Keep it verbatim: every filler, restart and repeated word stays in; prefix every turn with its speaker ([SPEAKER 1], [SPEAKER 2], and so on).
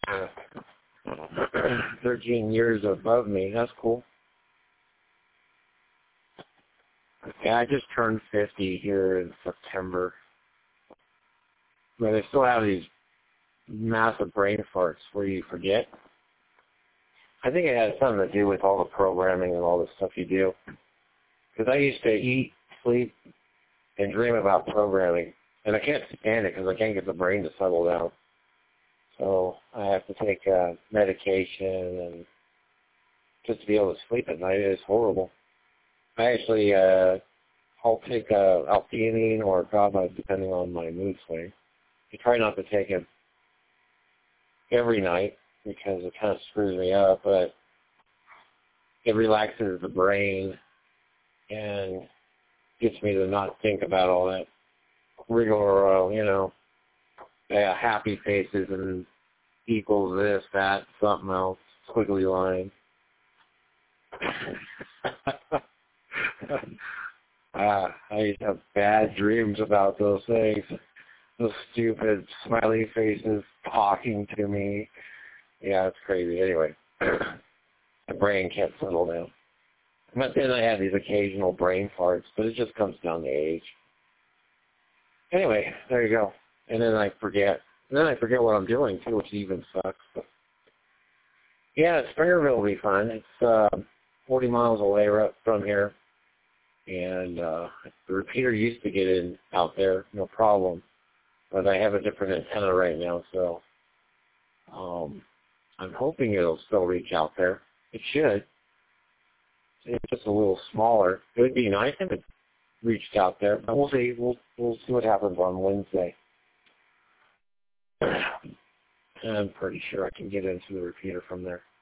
[SPEAKER 1] uh, thirteen years above me. That's cool. Yeah, I just turned fifty here in September. But I still have these massive brain farts where you forget. I think it has something to do with all the programming and all the stuff you do. Because I used to eat, sleep, and dream about programming. And I can't stand it because I can't get the brain to settle down. So I have to take uh, medication and just to be able to sleep at night. It's horrible. I actually, uh, I'll take uh, L-theanine or GABA depending on my mood swing. I try not to take it every night because it kind of screws me up, but it relaxes the brain and gets me to not think about all that rigmarole, you know, uh, happy faces and equals this, that, something else, squiggly line. uh, I used to have bad dreams about those things. Those stupid smiley faces talking to me. Yeah, it's crazy. Anyway, the brain can't settle down. But then I have these occasional brain farts, but it just comes down to age. Anyway, there you go. And then I forget. And then I forget what I'm doing, too, which even sucks. But yeah, Springerville will be fun. It's uh, forty miles away right from here. And uh, the repeater used to get in out there, no problem. But I have a different antenna right now, so um, I'm hoping it'll still reach out there. It should. It's just a little smaller. It would be nice if it reached out there, but we'll see. We'll we'll see what happens on Wednesday. I'm pretty sure I can get into the repeater from there.